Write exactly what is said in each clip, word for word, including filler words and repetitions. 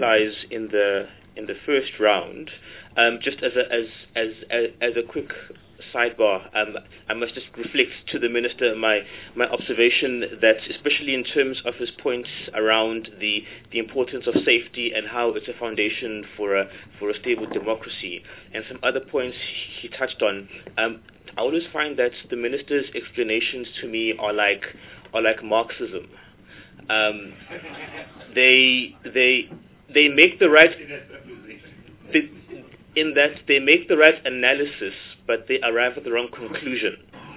exercise in the in the first round. Um, just as a as as as, as a quick sidebar, um, I must just reflect to the Minister my my observation that, especially in terms of his points around the the importance of safety and how it's a foundation for a for a stable democracy, and some other points he touched on. Um, I always find that the Minister's explanations to me are like are like Marxism. Um, they they they make the right they, in that they make the right analysis, but they arrive at the wrong conclusion.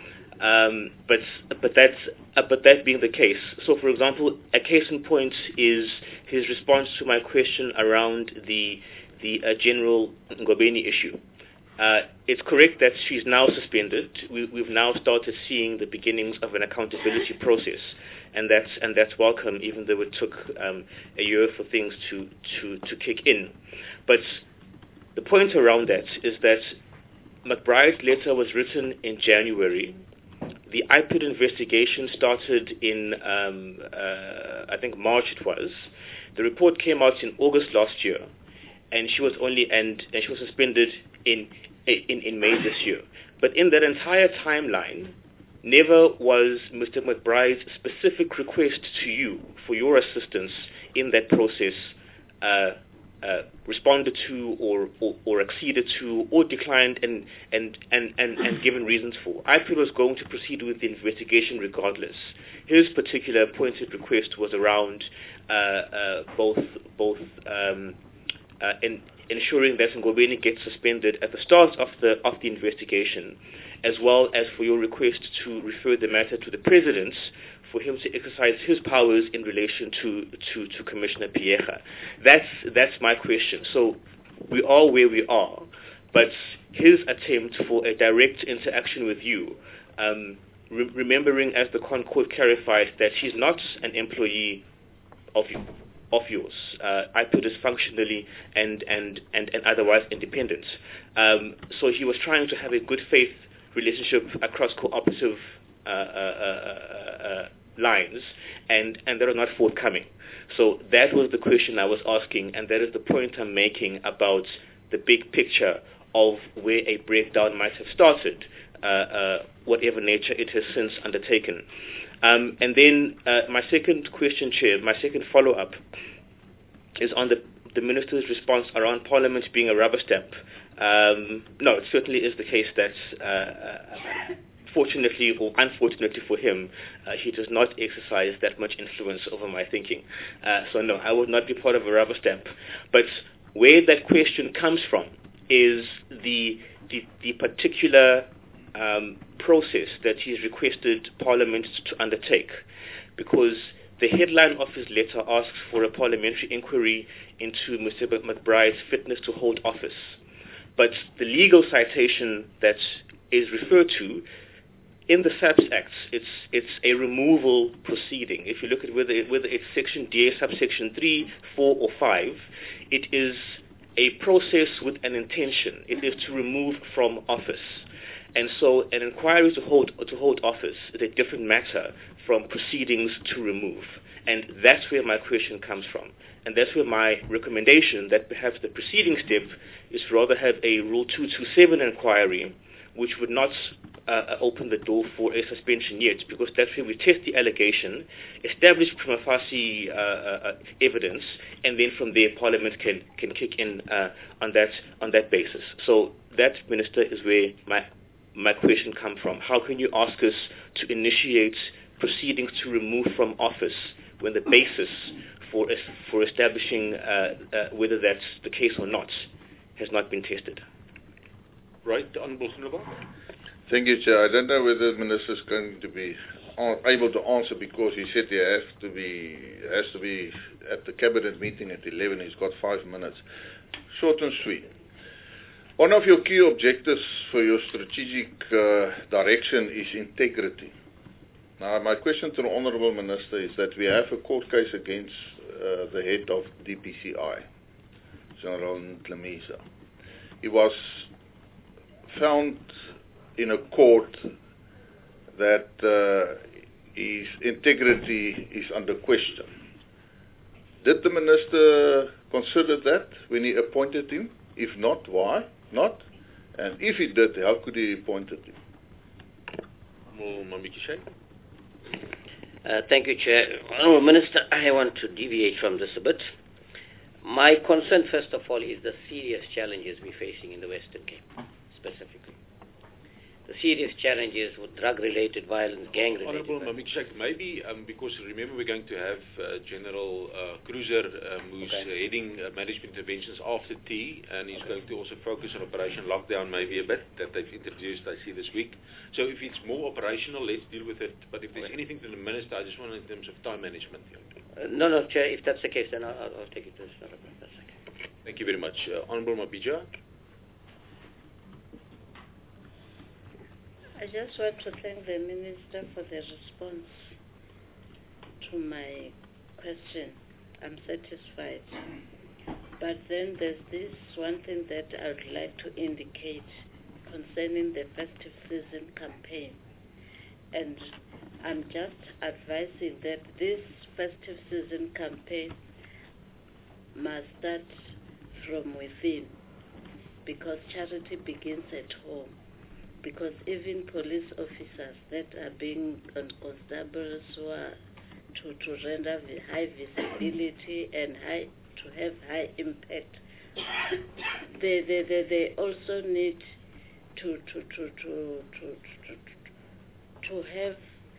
Um, but but that's uh, but that being the case. So, for example, a case in point is his response to my question around the the uh, General Ngobeni issue. Uh, it's correct that she's now suspended. We, we've now started seeing the beginnings of an accountability process, and that's and that's welcome, even though it took um, a year for things to, to, to kick in. But the point around that is that McBride's letter was written in January. The I P I D investigation started in, um, uh, I think March it was. The report came out in August last year, and she was only and, and she was suspended in, in in May this year. But in that entire timeline, never was Mister McBride's specific request to you for your assistance in that process uh, uh, responded to or, or, or acceded to or declined and, and, and, and, and given reasons for. I P I D was going to proceed with the investigation regardless. His particular pointed request was around uh, uh, both both um, uh, in, ensuring that Ngobeni gets suspended at the start of the of the investigation, as well as for your request to refer the matter to the President for him to exercise his powers in relation to, to, to Commissioner Pierre. That's that's my question. So we are where we are, but his attempt for a direct interaction with you, um, re- remembering as the Concord clarified that he's not an employee of you. of yours. Uh, I P I D is functionally and, and, and, and otherwise independent. Um, so he was trying to have a good faith relationship across cooperative uh, uh, uh, uh, lines, and, and that was not forthcoming. So that was the question I was asking, and that is the point I'm making about the big picture of where a breakdown might have started, uh, uh, whatever nature it has since undertaken. Um, and then uh, my second question, Chair, my second follow-up is on the, the Minister's response around Parliament being a rubber stamp. Um, no, it certainly is the case that, uh, fortunately or unfortunately for him, uh, he does not exercise that much influence over my thinking. Uh, so no, I would not be part of a rubber stamp. But where that question comes from is the the, the particular Um, process that he's requested Parliament to undertake, because the headline of his letter asks for a parliamentary inquiry into Mister McBride's fitness to hold office. But the legal citation that is referred to in the SAPS Act, it's it's a removal proceeding. If you look at whether it, whether it's section D A subsection three, four, or five, it is a process with an intention. It is to remove from office. And so an inquiry to hold to hold office is a different matter from proceedings to remove. And that's where my question comes from. And that's where my recommendation that perhaps the preceding step is to rather have a Rule two twenty-seven inquiry, which would not uh, open the door for a suspension yet, because that's where we test the allegation, establish prima facie uh, uh, evidence, and then from there Parliament can, can kick in uh, on that on that basis. So that, Minister, is where my my question come from. How can you ask us to initiate proceedings to remove from office when the basis for for establishing uh, uh, whether that's the case or not has not been tested? Right, Honourable Groenewald. Thank you, Chair. I don't know whether the Minister is going to be able to answer, because he said he has to be has to be at the Cabinet meeting at eleven. He's got five minutes. Short and sweet. One of your key objectives for your strategic uh, direction is integrity. Now, my question to the Honourable Minister is that we have a court case against uh, the head of D P C I, General Ntlemisa. He was found in a court that uh, his integrity is under question. Did the minister consider that when he appointed him? If not, why not? And if he did, how could he appoint him? Uh, thank you, Chair. Honourable Minister, I want to deviate from this a bit. My concern, first of all, is the serious challenges we're facing in the Western Cape, specifically. The serious challenges with drug-related violence, gang-related Honourable violence. Mamik Sheikh, maybe um, because remember we're going to have uh, General uh, Cruiser um, who's Okay. uh, heading uh, management interventions after tea, and he's going to also focus on Operation Lockdown maybe a bit that they've introduced, I see, this week. So if it's more operational, let's deal with it. But if there's Okay. anything to the Minister, I just want in terms of time management. Uh, no, no, Chair, if that's the case, then I'll, I'll I'll take it to this. That's okay. Thank you very much. Uh, Honourable Mabija. I just want to thank the Minister for the response to my question. I'm satisfied. But then there's this one thing that I would like to indicate concerning the festive season campaign. And I'm just advising that this festive season campaign must start from within, because charity begins at home. Because even police officers that are being on constables who are to, to render vi- high visibility and high to have high impact, they, they, they, they also need to to to to to to, to have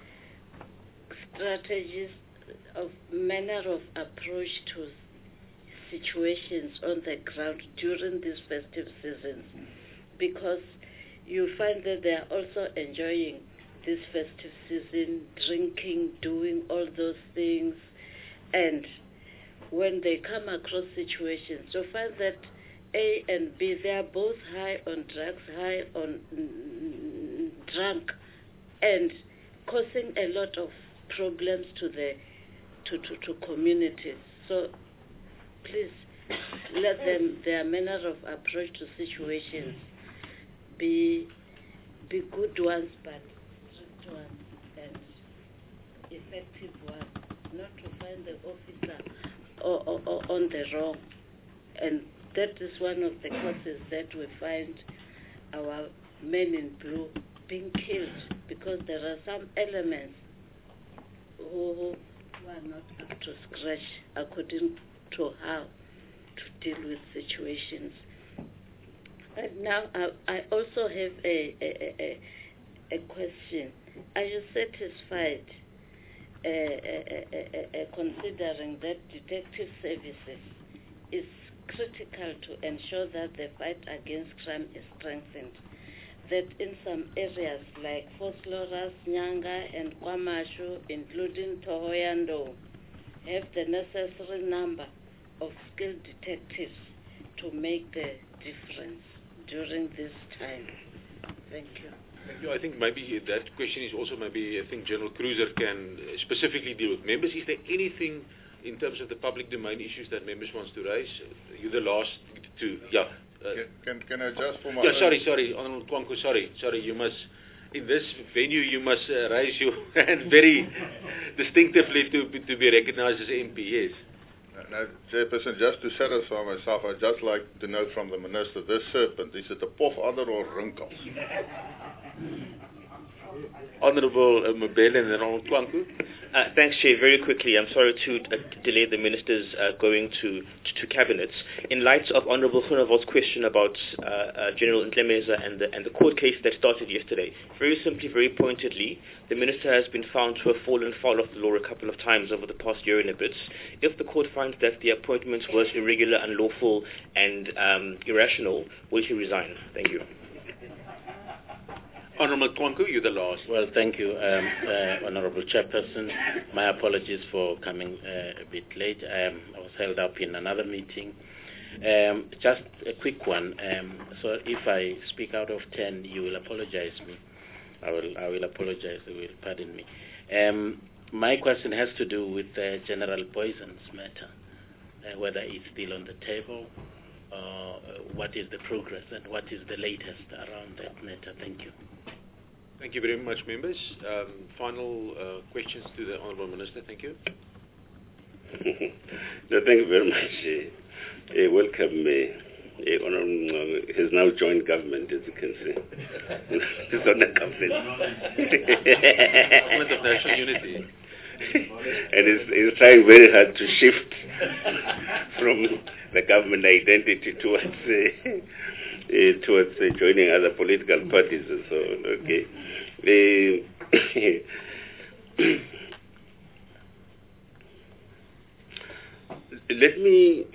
strategies of manner of approach to situations on the ground during these festive seasons, because you find that they are also enjoying this festive season, drinking, doing all those things, and when they come across situations, you find that A and B, they are both high on drugs, high on mm, drunk, and causing a lot of problems to the to, to, to communities. So please let them their manner of approach to situations be be good ones, but strict ones and effective ones, not to find the officer or, or, or on the wrong. And that is one of the causes that we find our men in blue being killed, because there are some elements who, who are not up to scratch according to how to deal with situations. And now I, I also have a, a, a, a question. Are you satisfied uh, uh, uh, uh, considering that detective services is critical to ensure that the fight against crime is strengthened, that in some areas like Vosloorus, Nyanga and Kwamashu, including Tohoyando, have the necessary number of skilled detectives to make the difference during this time? Thank you. Thank you. I think maybe that question is also maybe, I think General Cruiser can specifically deal with members. Is there anything in terms of the public domain issues that members wants to raise? You're the last to, yeah. Uh, Can, can I just for my yeah, own- sorry, sorry, Honourable Kwanko, sorry, sorry, you must, in this venue you must uh, raise your hand very distinctively to, be- to be recognized as M P, yes. No, Chairperson, just to satisfy myself, I'd just like to know from the Minister, this serpent, is it a pof adder or wrinkles? Honourable uh, Mbele and then Honourable Kwanko. Uh, thanks, Chair. Very quickly, I'm sorry to uh, delay the Minister's uh, going to, to, to Cabinet. In light of Honourable Groenewold's question about uh, uh, General Ntlemeza and the, and the court case that started yesterday, very simply, very pointedly, the Minister has been found to have fallen foul of the law a couple of times over the past year and a bit. If the court finds that the appointment was irregular, unlawful, and um, irrational, will he resign? Thank you. Honourable Kwanko, you're the last. Well, thank you, um, uh, Honourable Chairperson. My apologies for coming uh, a bit late. Um, I was held up in another meeting. Um, just a quick one. Um, so if I speak out of ten, you will apologize me. I will, I will apologize. You will pardon me. Um, my question has to do with the General Poisons matter, uh, whether it's still on the table, uh, what is the progress, and what is the latest around that matter. Thank you. Thank you very much, members. Um, final uh, questions to the Honourable Minister. Thank you. No, thank you very much. Uh, uh, welcome. Uh, uh, Honorable uh, has now joined government, as you can see. He's on the government. Government of National Unity. And he's, he's trying very hard to shift from the government identity towards uh, uh, towards uh, joining other political parties and so on. Okay. Uh, let me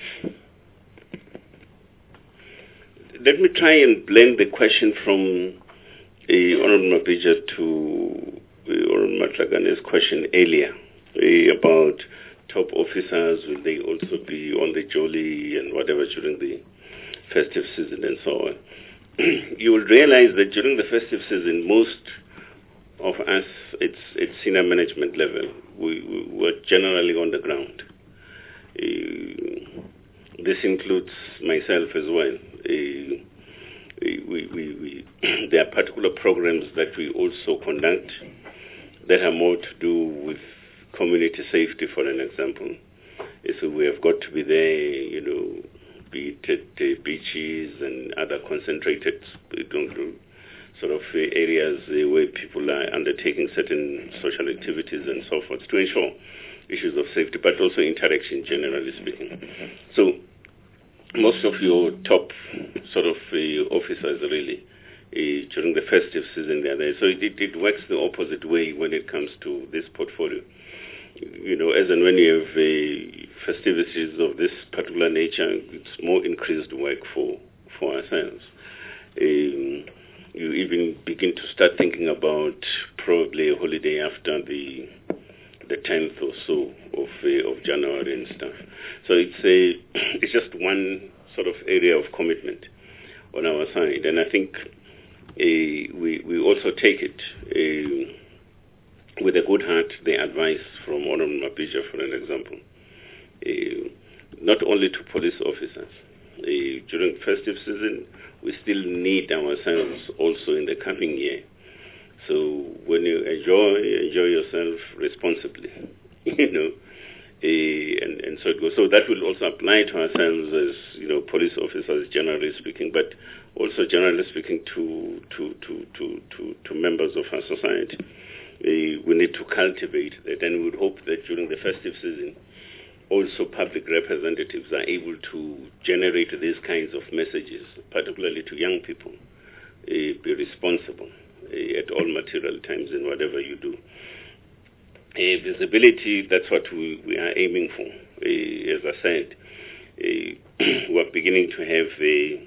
let me try and blend the question from uh, Honorable Mapija to uh, Honorable Matlagane's question earlier uh, about top officers. Will they also be on the jolly and whatever during the festive season and so on? You will realize that during the festive season, most of us, it's it's senior management level. We, we were generally on the ground. Uh, this includes myself as well. Uh, we, we, we, there are particular programs that we also conduct that are more to do with community safety, for an example. So we have got to be there, you know, be it at uh, beaches and other concentrated sort of uh, areas uh, where people are undertaking certain social activities and so forth to ensure issues of safety, but also interaction, generally speaking. So most of your top sort of uh, officers really uh, during the festive season they are there. So it, it works the opposite way when it comes to this portfolio. You know, as and when you have uh, festivities of this particular nature, it's more increased work for, for ourselves. Um, you even begin to start thinking about probably a holiday after the the tenth or so of uh, of January and stuff. So it's a it's just one sort of area of commitment on our side, and I think uh, we we also take it uh, with a good heart. The advice from Honorable Mapija, for an example, uh, not only to police officers uh, during festive season, we still need ourselves also in the coming year. So when you enjoy, enjoy yourself responsibly, you know, uh, and, and so it goes. So that will also apply to ourselves as, you know, police officers, generally speaking, but also generally speaking to to to to, to, to members of our society. Uh, we need to cultivate that, and we would hope that during the festive season, also public representatives are able to generate these kinds of messages, particularly to young people. Uh, be responsible at all material times in whatever you do. Uh, visibility, that's what we, we are aiming for. Uh, as I said, uh, we're beginning to have a,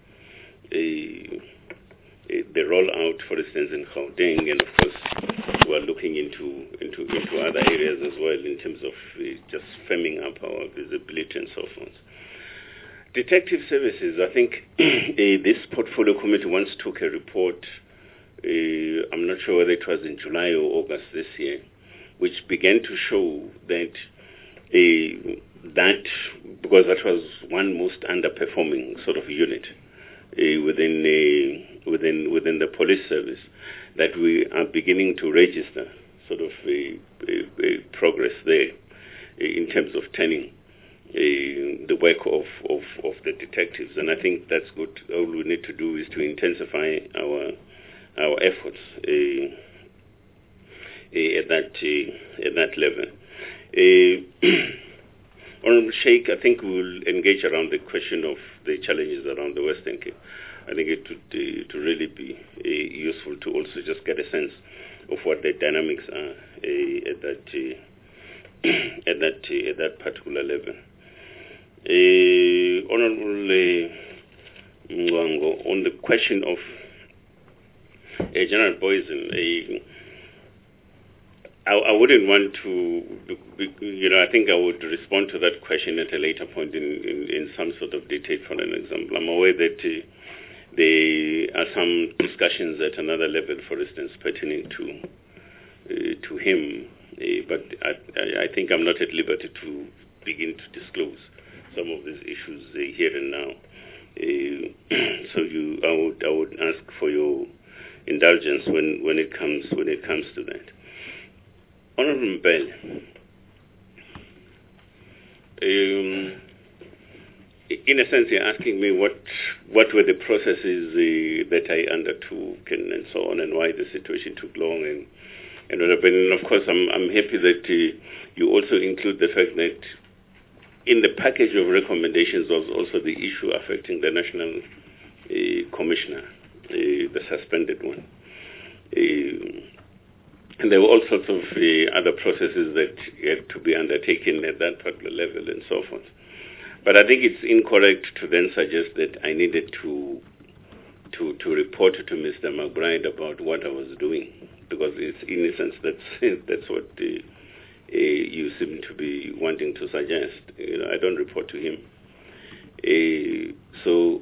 a, a, the rollout, for instance, in Gauteng, and of course we're looking into, into, into other areas as well in terms of uh, just firming up our visibility and so forth. Detective services, I think uh, this portfolio committee once took a report. Uh, I'm not sure whether it was in July or August this year, which began to show that uh, that because that was one most underperforming sort of unit uh, within uh, within within the police service, that we are beginning to register sort of a, a, a progress there in terms of turning uh, the work of, of, of the detectives, and I think that's good. All we need to do is to intensify our our efforts uh, uh, at that uh, at that level. Uh, Honorable Sheikh, I think we will engage around the question of the challenges around the Western Cape. I think it would uh, to really be uh, useful to also just get a sense of what the dynamics are uh, at that uh, at that uh, at that particular level. Uh, Honorable uh, Mwango, on the question of Uh, General Boysen, uh, I, I wouldn't want to, you know, I think I would respond to that question at a later point in, in, in some sort of detail, for an example. I'm aware that uh, there are some discussions at another level, for instance, pertaining to uh, to him, uh, but I, I think I'm not at liberty to begin to disclose some of these issues uh, here and now. Uh, so you, I would, I would ask for your indulgence when, when it comes when it comes to that. Honorable Mbele, Um, in a sense, you're asking me what what were the processes uh, that I undertook and, and so on, and why the situation took long, and and what happened. And of course, I'm I'm happy that uh, you also include the fact that in the package of recommendations was also the issue affecting the national uh, commissioner, uh, the suspended one. Uh, and there were all sorts of uh, other processes that had to be undertaken at that particular level and so forth. But I think it's incorrect to then suggest that I needed to to to report to Mister McBride about what I was doing, because it's in a sense that's that's what uh, uh, you seem to be wanting to suggest. You know, I don't report to him. Uh, so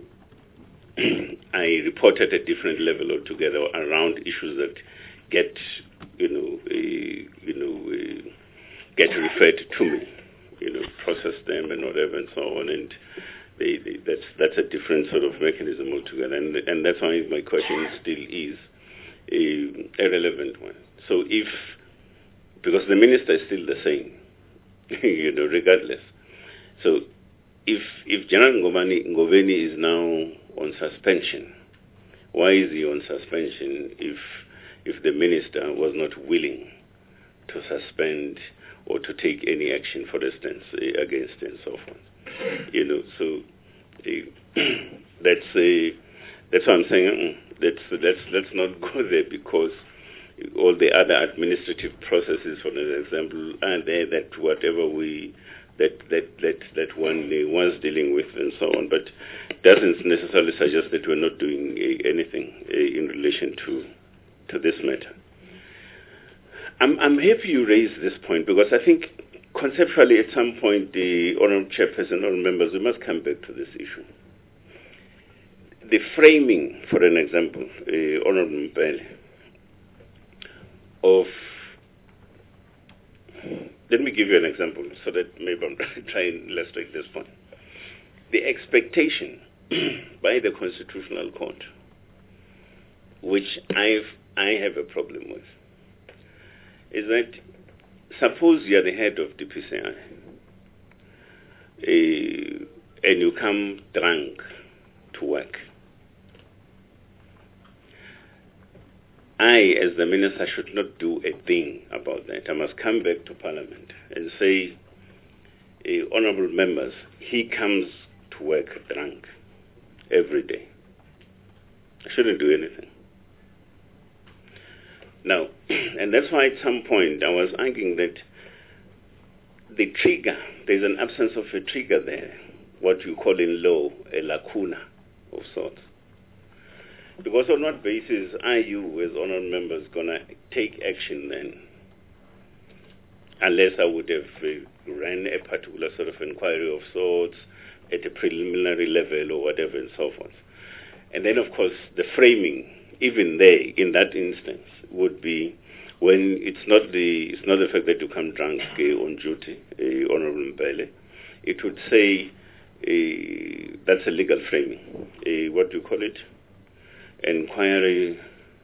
I report at a different level altogether around issues that get you know uh, you know uh, get referred to me. You know, process them and whatever and so on, and they, they, that's that's a different sort of mechanism altogether, and and that's why my question still is a, a relevant one. So if, because the minister is still the same, you know, regardless. So if if General Ngobeni, Ngobeni is now on suspension, why is he on suspension if if the minister was not willing to suspend or to take any action, for instance, uh, against and so forth? You know, so uh, that's uh, that's what I'm saying. Uh, let's let's let's not go there, because all the other administrative processes, for example, are there that whatever we that that that that one uh, was dealing with and so on, but doesn't necessarily suggest that we're not doing uh, anything uh, in relation to to this matter. I'm, I'm happy you raised this point, because I think conceptually at some point the Honourable Chairperson, Honourable members, we must come back to this issue. The framing, for an example, uh, Honourable Mpele, of, let me give you an example so that maybe I'm trying to illustrate this point. The expectation by the Constitutional Court, which I've, I have a problem with, is that suppose you're the head of D P C I uh, and you come drunk to work. I, as the minister, should not do a thing about that. I must come back to Parliament and say, uh, honourable members, he comes to work drunk every day. I shouldn't do anything. Now, and that's why at some point I was arguing that the trigger, there's an absence of a trigger there, what you call in law a lacuna of sorts. Because on what basis are you, as honourable members, going to take action then? Unless I would have uh, ran a particular sort of inquiry of sorts at a preliminary level or whatever and so forth. And then, of course, the framing, even there, in that instance, would be when it's not the it's not the fact that you come drunk uh, on duty, uh, Honourable Mpele. It would say uh, that's a legal framing. Uh, what do you call it? Inquiry.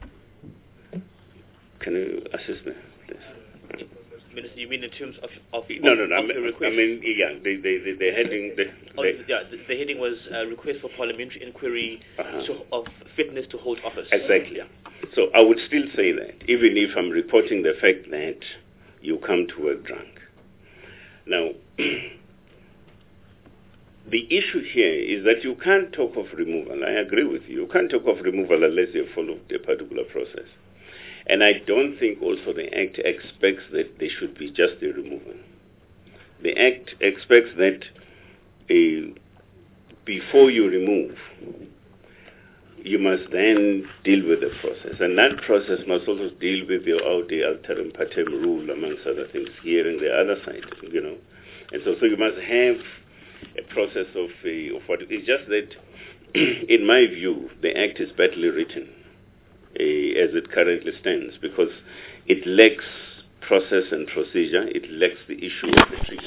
Can you assist me, please? Minister, you mean in terms of, of no, no, no. of I, mean, the request? I mean, yeah, the the the, the heading. The, oh, the, yeah, the, the heading was uh, request for parliamentary inquiry uh-huh. to, of fitness to hold office. Exactly. Yeah. So I would still say that, even if I'm reporting the fact that you come to work drunk. Now, the issue here is that you can't talk of removal. I agree with you. You can't talk of removal unless you follow a particular process. And I don't think also the Act expects that there should be just a removal. The Act expects that uh, before you remove, you must then deal with the process. And that process must also deal with your audi alteram partem rule, amongst other things, here and the other side, you know. And so, so you must have a process of, uh, of what it's just that, in my view, the Act is badly written uh, as it currently stands, because it lacks process and procedure. It lacks the issue of the trigger.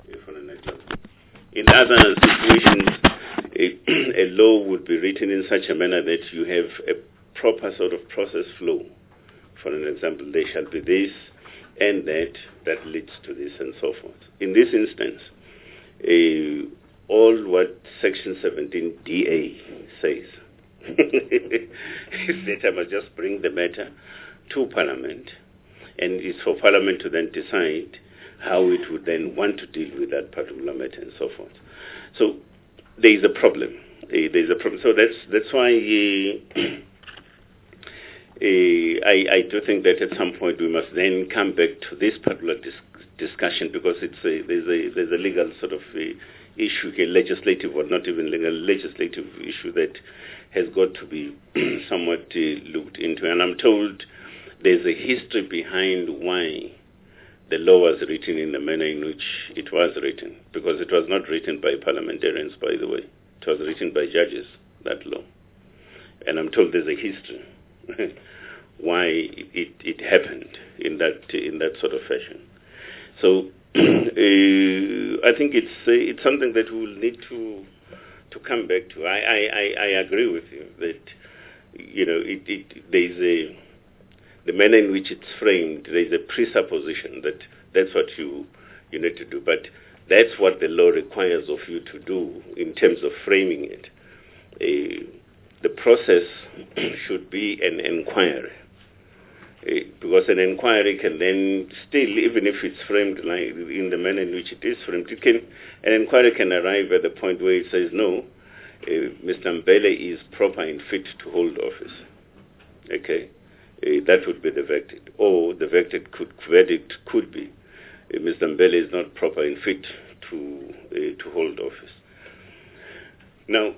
In other situations, a, a law would be written in such a manner that you have a proper sort of process flow. For an example, there shall be this and that that leads to this and so forth. In this instance, uh, all what Section seventeen D A says is that I must just bring the matter to Parliament, and it's for Parliament to then decide how it would then want to deal with that particular matter and so forth. So there is a problem. Uh, there is a problem. So that's that's why uh, uh, I, I do think that at some point we must then come back to this particular dis- discussion because it's a, there's a there's a legal sort of uh, issue here, legislative or not even legal, legislative issue that has got to be somewhat uh, looked into. And I'm told there's a history behind why the law was written in the manner in which it was written, because it was not written by parliamentarians, by the way. It was written by judges, that law. And I'm told there's a history why it, it happened in that in that sort of fashion. So uh, I think it's uh, it's something that we will need to to come back to. I, I, I, I agree with you that, you know, it, it there's a the manner in which it's framed, there's a presupposition that that's what you you need to do. But that's what the law requires of you to do in terms of framing it. Uh, the process should be an inquiry. Uh, because an inquiry can then still, even if it's framed like in the manner in which it is framed, it can, an inquiry can arrive at the point where it says, no, uh, Mister Mbele is proper and fit to hold office. Okay. Uh, that would be the verdict. Or the verdict could, verdict could be uh, Mister Mbele is not proper and fit to uh, to hold office. Now,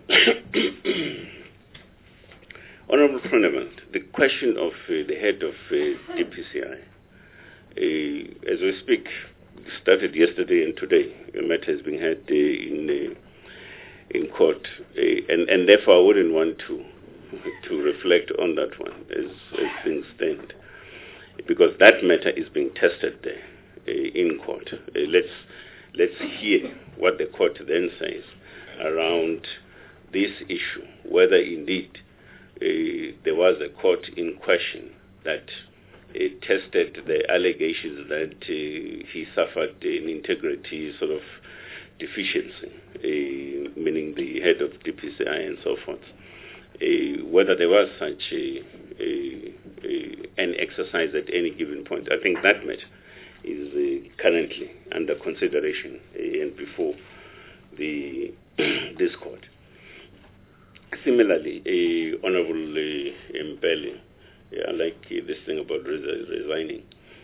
Honourable Parliament, the question of uh, the head of uh, D P C I, uh, as we speak, started yesterday and today. The matter has been heard uh, in uh, in court, uh, and and therefore I wouldn't want to. to reflect on that one as, as things stand, because that matter is being tested there uh, in court. Uh, let's let's hear what the court then says around this issue, whether indeed uh, there was a court in question that uh, tested the allegations that uh, he suffered an integrity sort of deficiency, uh, meaning the head of D P C I and so forth. Uh, whether there was such a, a, a, an exercise at any given point. I think that matter is uh, currently under consideration uh, and before the this court. Similarly, uh, Honourable uh, Mbele, yeah, I like uh, this thing about res- resigning.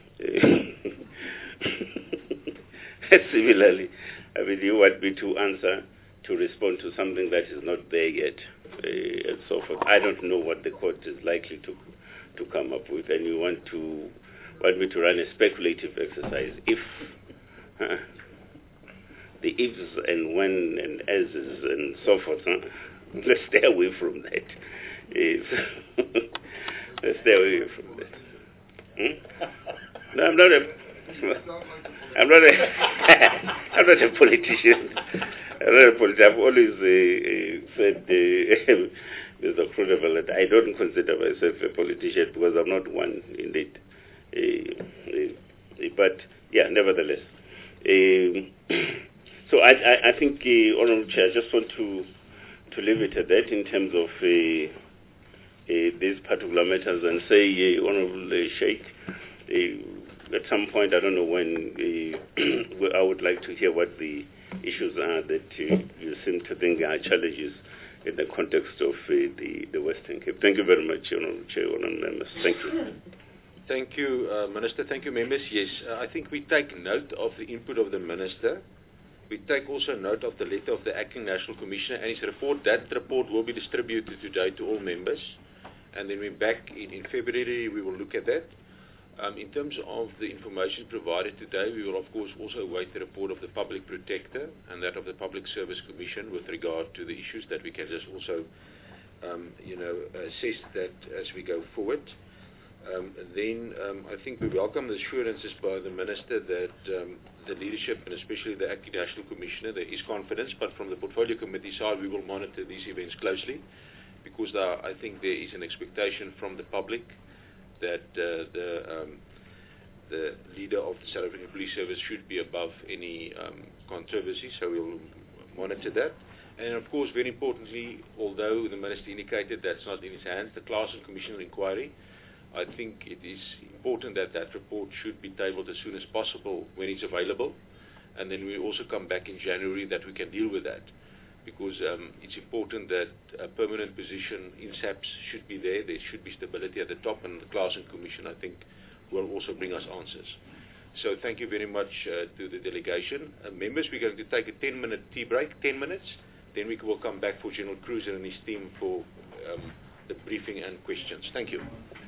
Uh, similarly, I mean, you want me to answer, to respond to something that is not there yet, uh, and so forth. I don't know what the court is likely to to come up with, and you want to want me to run a speculative exercise. If uh, the ifs and when and as's and so forth, huh? Let's stay away from that. Yes. Let's stay away from that. Hmm? No, I'm not a. I'm not a. I'm not a politician. I've always uh, said, uh, Mister Crudeville, that I don't consider myself a politician because I'm not one, indeed. Uh, uh, but, yeah, nevertheless. Uh, so I, I, I think, uh, Honourable Chair, I just want to to leave it at that in terms of uh, uh, these particular matters and say, uh, Honourable uh, Sheikh, uh, at some point, I don't know when, uh, I would like to hear what the issues are that uh, you seem to think are challenges in the context of uh, the, the Western Cape. Thank you very much, Honourable Chair, Honourable members. Thank you. Thank you, uh, Minister. Thank you, members. Yes, uh, I think we take note of the input of the Minister. We take also note of the letter of the Acting National Commissioner and his report. That report will be distributed today to all members. And then we're back in, in February, we will look at that. Um, in terms of the information provided today, we will of course also await the report of the Public Protector and that of the Public Service Commission with regard to the issues that we can just also, um, you know, assess that as we go forward. Um, then um, I think we welcome the assurances by the Minister that um, the leadership and especially the Acting National Commissioner, there is confidence, but from the Portfolio Committee side we will monitor these events closely because there, I think there is an expectation from the public that uh, the um, the leader of the South African Police Service should be above any um, controversy, so we'll monitor that. And of course, very importantly, although the Minister indicated that's not in his hands, the Clarkson Commission inquiry, I think it is important that that report should be tabled as soon as possible when it's available, and then we also come back in January that we can deal with that, because um, it's important that a permanent position in SAPS should be there. There should be stability at the top, and the Clarkson Commission, I think, will also bring us answers. So thank you very much uh, to the delegation. Uh, members, we're going to take a ten minute tea break, ten minutes, then we will come back for General Cruiser and his team for um, the briefing and questions. Thank you.